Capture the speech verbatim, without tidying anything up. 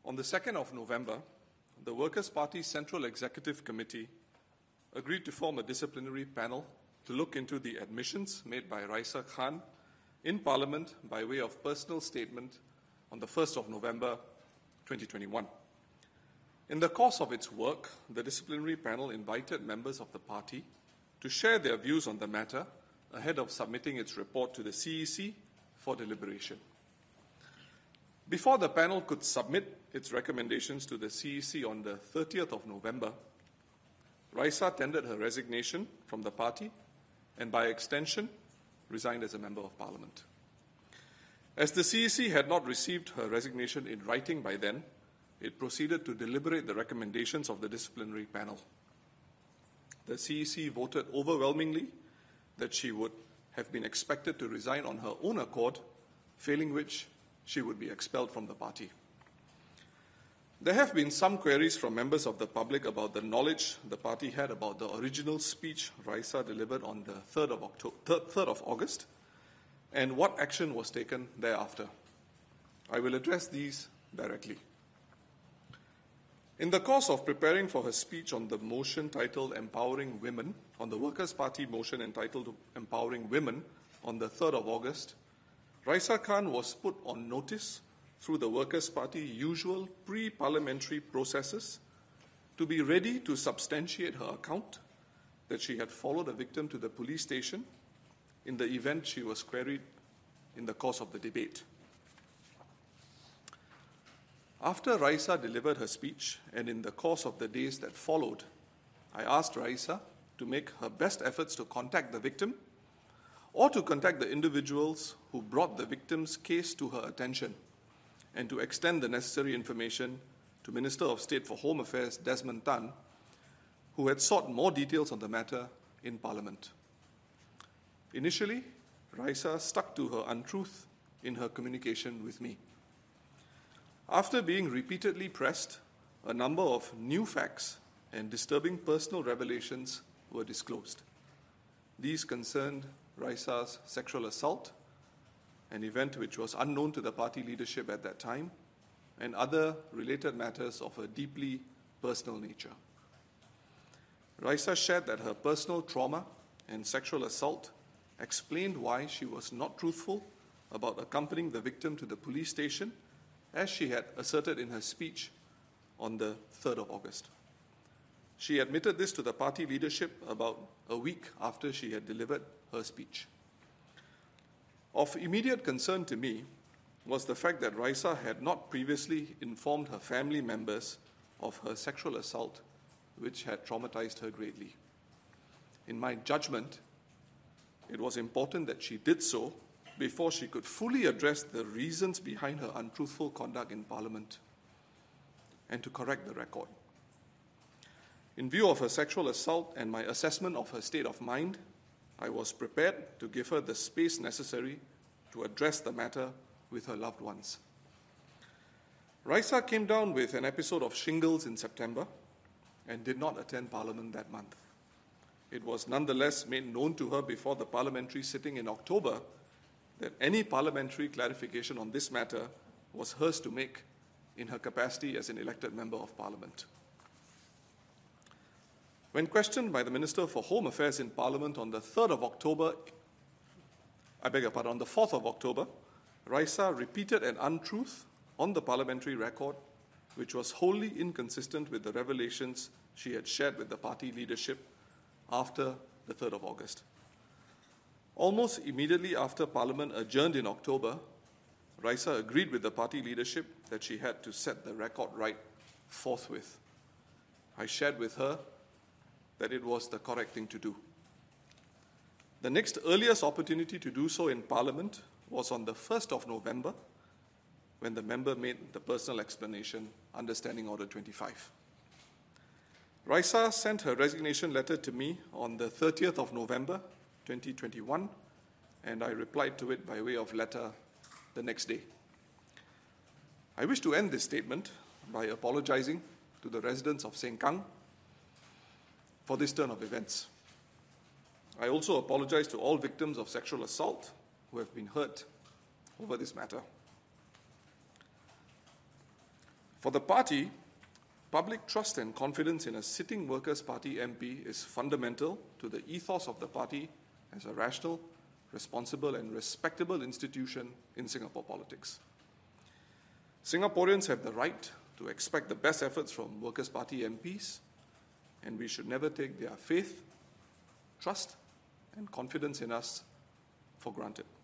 On the second of November, the Workers' Party Central Executive Committee agreed to form a disciplinary panel to look into the admissions made by Raisa Khan in Parliament by way of personal statement on the first of November twenty twenty-one. In the course of its work, the disciplinary panel invited members of the party to share their views on the matter ahead of submitting its report to the C E C for deliberation. Before the panel could submit its recommendations to the C E C on the thirtieth of November, Raisa tendered her resignation from the party and, by extension, resigned as a Member of Parliament. As the C E C had not received her resignation in writing by then, it proceeded to deliberate the recommendations of the disciplinary panel. The C E C voted overwhelmingly that she would have been expected to resign on her own accord, failing which she would be expelled from the party. There have been some queries from members of the public about the knowledge the party had about the original speech Raisa delivered on the third of October, third of August, and what action was taken thereafter. I will address these directly. In the course of preparing for her speech on the motion titled Empowering Women, on the Workers' Party motion entitled Empowering Women on the third of August, Raisa Khan was put on notice through the Workers' Party usual pre-parliamentary processes to be ready to substantiate her account that she had followed a victim to the police station in the event she was queried in the course of the debate. After Raisa delivered her speech and in the course of the days that followed, I asked Raisa to make her best efforts to contact the victim or to contact the individuals who brought the victim's case to her attention and to extend the necessary information to Minister of State for Home Affairs Desmond Tan, who had sought more details on the matter in Parliament. Initially, Raisa stuck to her untruth in her communication with me. After being repeatedly pressed, a number of new facts and disturbing personal revelations were disclosed. These concerned Raisa's sexual assault, an event which was unknown to the party leadership at that time, and other related matters of a deeply personal nature. Raisa shared that her personal trauma and sexual assault explained why she was not truthful about accompanying the victim to the police station, as she had asserted in her speech on the third of August. She admitted this to the party leadership about a week after she had delivered her speech. Of immediate concern to me was the fact that Raisa had not previously informed her family members of her sexual assault, which had traumatized her greatly. In my judgment, it was important that she did so before she could fully address the reasons behind her untruthful conduct in Parliament and to correct the record. In view of her sexual assault and my assessment of her state of mind, I was prepared to give her the space necessary to address the matter with her loved ones. Raisa came down with an episode of shingles in September and did not attend Parliament that month. It was nonetheless made known to her before the parliamentary sitting in October that any parliamentary clarification on this matter was hers to make in her capacity as an elected Member of Parliament. When questioned by the Minister for Home Affairs in Parliament on the third of October, I beg your pardon, on the fourth of October, Raisa repeated an untruth on the parliamentary record, which was wholly inconsistent with the revelations she had shared with the party leadership after the third of August. Almost immediately after Parliament adjourned in October, Raisa agreed with the party leadership that she had to set the record right forthwith. I shared with her that it was the correct thing to do. The next earliest opportunity to do so in Parliament was on the first of November, when the member made the personal explanation under Standing Order twenty-five. Raisa sent her resignation letter to me on the thirtieth of November twenty twenty-one, and I replied to it by way of letter the next day. I wish to end this statement by apologizing to the residents of Sengkang for this turn of events. I also apologize to all victims of sexual assault who have been hurt over this matter. For the party, public trust and confidence in a sitting Workers' Party M P is fundamental to the ethos of the party as a rational, responsible and respectable institution in Singapore politics. Singaporeans have the right to expect the best efforts from Workers' Party M Ps, and we should never take their faith, trust and confidence in us for granted.